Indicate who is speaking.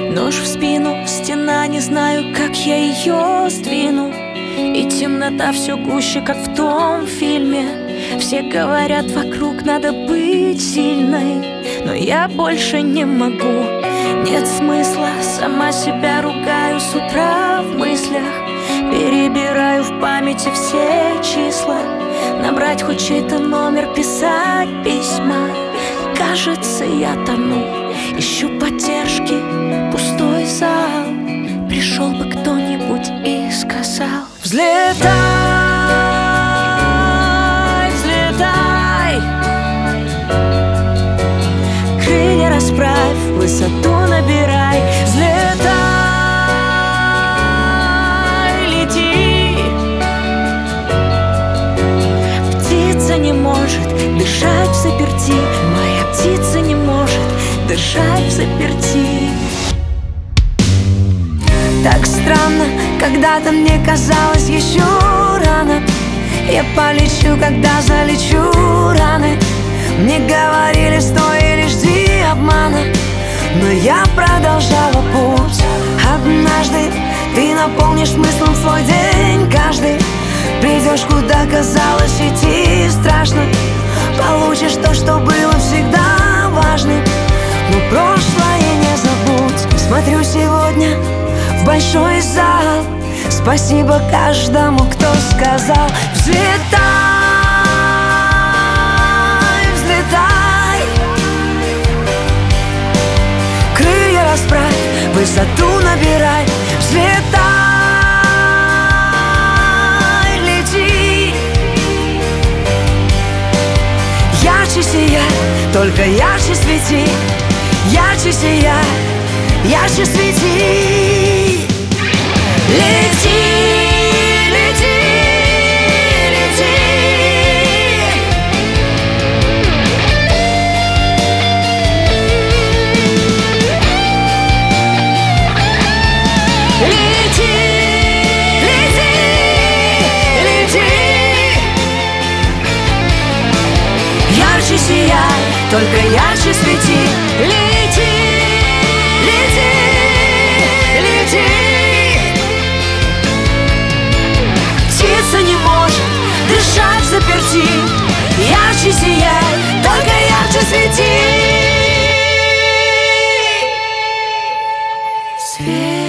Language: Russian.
Speaker 1: Нож в спину, стена, не знаю, как я ее сдвину. И темнота все гуще, как в том фильме. Все говорят, вокруг надо быть сильной, но я больше не могу. Нет смысла, сама себя ругаю с утра в мыслях. Перебираю в памяти все числа. Набрать хоть чей-то номер, писать письма. Кажется, я тону, ищу поддержки, пустой зал. Пришел бы кто-нибудь и сказал: взлетай, взлетай, крылья расправь, высоту набирай. Взлетай, лети. Птица не может дышать взаперти, моя птица не может дышать взаперти. Так странно, когда-то мне казалось еще рано. Я полечу, когда залечу раны. Мне говорили, стой или жди обмана, но я продолжала путь. Однажды ты наполнишь смыслом свой день каждый. Придешь, куда казалось идти страшно. Получишь то, что было всегда важным. Но прошлое не забудь. Смотрю сегодня в большой зал. Спасибо каждому, кто сказал: взлетай, взлетай, крылья расправь, высоту набирай. Взлетай, лети. Ярче сияй, только ярче свети. Ярче сияй, ярче свети. Лети, лети, лети. Лети, лети, лети. Ярче сияй, только ярче свети. Лети, лети, лети. Птица не может дышать взаперти. Ярче сияй, только ярче свети. Свет.